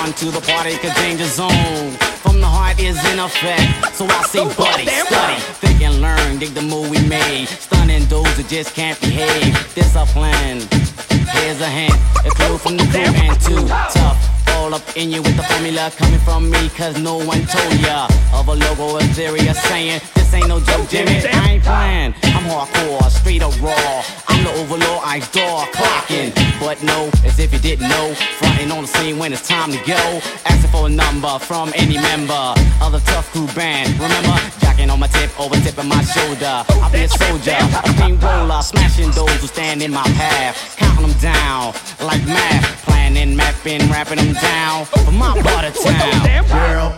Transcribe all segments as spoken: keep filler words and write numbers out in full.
on to the party, cause danger zone from the heart is in effect. So I say, buddy, study, think and learn, dig the move we made. Stunning those who just can't behave. Discipline, here's a hint, a clue from the crew and too tough. All up in you with the formula coming from me, cause no one told ya of a logo, a theory, a saying. This ain't no joke, Jimmy, I ain't playing. I'm hardcore, straight up raw. I'm the overlord, ice door, clocking. But no, as if you didn't know, fronting on the scene when it's time to go. Asking for a number from any member of the Tough Crew band. Remember, jacking on my tip, over tipping my shoulder. I'll be a soldier, a steamroller, smashing those who stand in my path. Counting them down like math, planning, mapping, rapping them down for my part of town. Girl.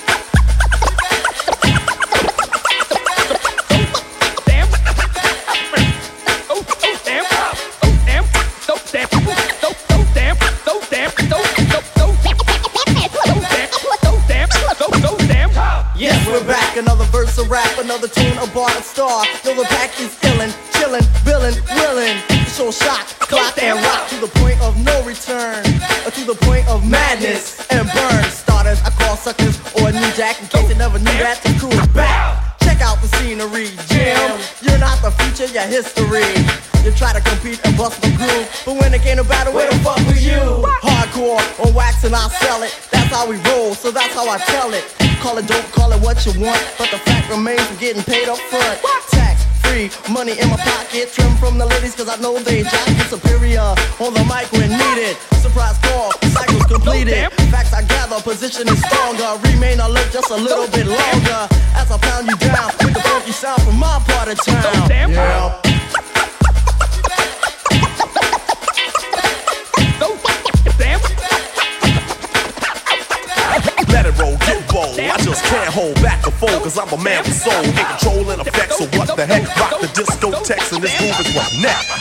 Yes, we're back, another verse of rap, another tune, a bar, a star. Yo, the pack is illin', chillin', billin', willin'. So shock, clock, and rock to the point of no return, or to the point of madness and burn. Starters, I call suckers, or a new jack, in case you never knew that the crew is back. Check out the scenery, Jim. You're not the future, you're history. You try to compete and bust the groove, but when it came to battle, where the fuck were you? Hardcore on wax and I sell it. That's how we roll, so that's how I tell it. Call it dope, call it what you want, but the fact remains we're getting paid up front. Tax free, money in my pocket, trim from the ladies cause I know they jock is superior. On the mic when needed, surprise call, cycles completed. Facts I gather, position is stronger. Remain alert just a little bit longer as I pound you down with the funky sound from my part of town. Yeah. Let it roll, get bold. I just can't hold back the fold, cause I'm a man with soul. In control and effect, so what the heck? Rock the discotheques and this groove is what next.